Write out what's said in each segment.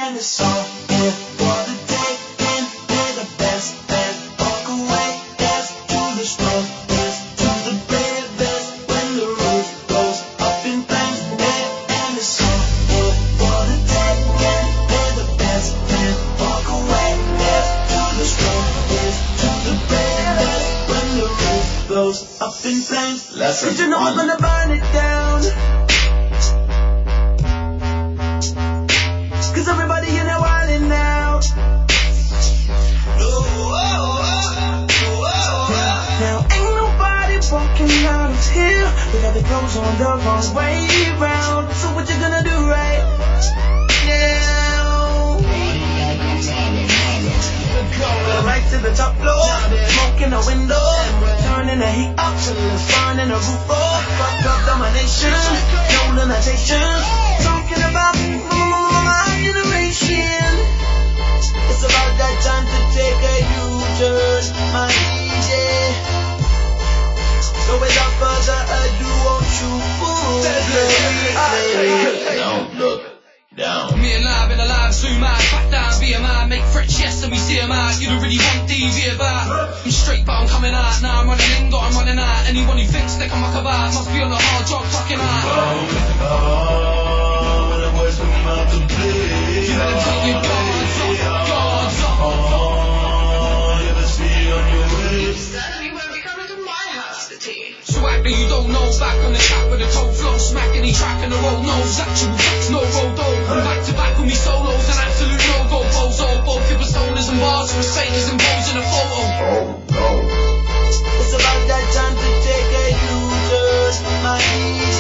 and it's all here for the taking. We're the best and walk away. Yes to the strongest, to the bravest. When the roof goes up in flames, and it's all here for the taking. We're the best and walk away. Yes to the strongest, to the bravest. When the roof goes up in flames, did you know I'm gonna burn it down? Cause everybody in there wildin' now. Now ain't nobody walking out of here. We got the clothes on the wrong way round. So what you gonna do right now? Go right to the top floor, smoke in the window, turning the heat up till it's fun in the roof floor. Fuck up domination, no limitations. Talking about my generation. It's about that time to take a U-turn, my DJ. So without further ado, won't you fool the replay? Don't look down. Me alive and alive, soon mad. Back down, BMI, make threats, yes, and we see 'em out. You don't really want DV about. I'm straight, but I'm coming out. Now I'm running in, got I'm running out. Anyone who thinks they can muck about must be on a hard job, fucking out. When the words come out to play, You better take your guards up, guards up. you better see on your way. Certainly won't be coming to my house for tea. So act that you don't know. Back on the track with a cold flow, smacking the track and the road nose. Actual facts, no road though. Back to back with me solos, an absolute no-go bozo. Both your personas and bars, with stages and balls in a photo. Oh no. It's about that time to take a U-turn, my DJ.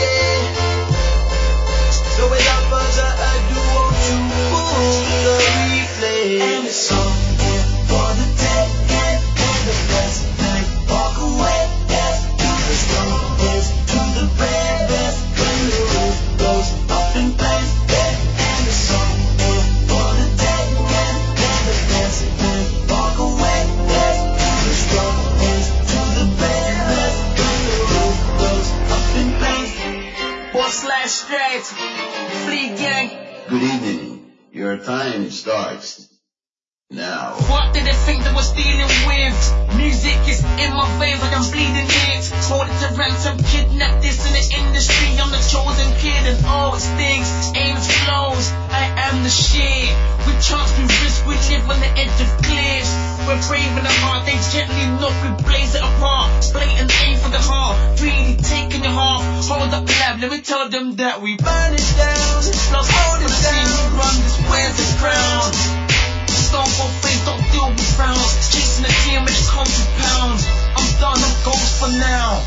So without further ado, won't you fool the replay? And it's all here for the taking. And the best thing, walk away. Yes to the strongest, to the bravest. When the roof goes up in flames, and it's all here for the taking. And the best thing, walk away. Yes to the strongest, to the bravest. When the roof goes up in flames. /Straight, Fleet Gang. Good evening. Your time starts now. What did they think they was dealing with? Music is in my veins like I'm bleeding it. Hold it to ransom, kidnap this in the industry. I'm the chosen kid and all it stings. Aims flows, I am the shit. With chance we risk, we live on the edge of cliffs. We're brave in the heart, they gently knock, we blaze it apart. Blatant aim for the heart, really taking your heart. Hold up lab, let me tell them that we burn it down. Plus hold it down, we run this, where's the crown? Stone for face, don't deal with frowns. Chasing the team, which comes with pounds. I'm done, I'm ghost for now.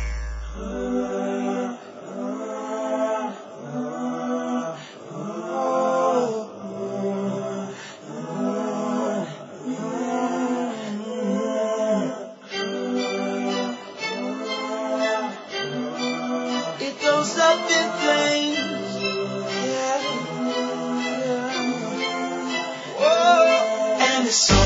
It goes up in flames. Yeah. Whoa. And it's so